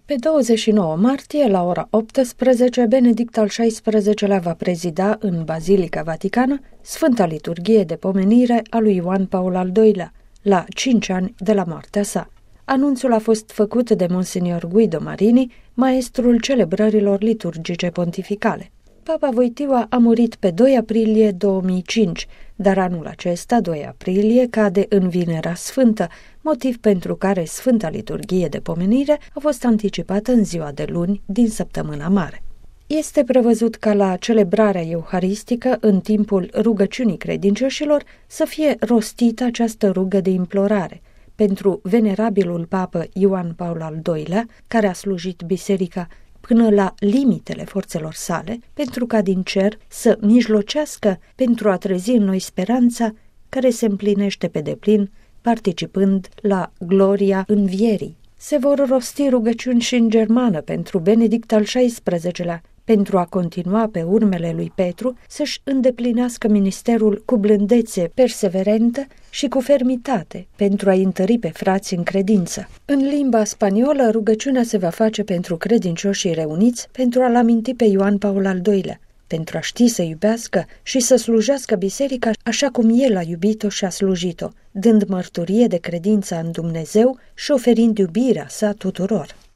Pe 29 martie, la ora 18, Benedict al XVI-lea va prezida în Bazilica Vaticană Sfânta Liturghie de Pomenire a lui Ioan Paul al II-lea, la 5 ani de la moartea sa. Anunțul a fost făcut de Monsignor Guido Marini, maestrul celebrărilor liturgice pontificale. Papa Wojtyła a murit pe 2 aprilie 2005, dar anul acesta, 2 aprilie, cade în Vinerea Sfântă, motiv pentru care Sfânta Liturghie de Pomenire a fost anticipată în ziua de luni din Săptămâna Mare. Este prevăzut ca la celebrarea euharistică, în timpul rugăciunii credincioșilor, să fie rostită această rugă de implorare pentru venerabilul papă Ioan Paul al II-lea, care a slujit biserica până la limitele forțelor sale, pentru ca din cer să mijlocească pentru a trezi în noi speranța care se împlinește pe deplin, participând la gloria învierii. Se vor rosti rugăciuni și în germană pentru Benedict al XVI-lea, pentru a continua pe urmele lui Petru să-și îndeplinească ministerul cu blândețe perseverentă și cu fermitate, pentru a-i întări pe frați în credință. În limba spaniolă, rugăciunea se va face pentru credincioșii reuniți, pentru a-l aminti pe Ioan Paul al II-lea, pentru a ști să iubească și să slujească biserica așa cum el a iubit-o și a slujit-o, dând mărturie de credință în Dumnezeu și oferind iubirea sa tuturor.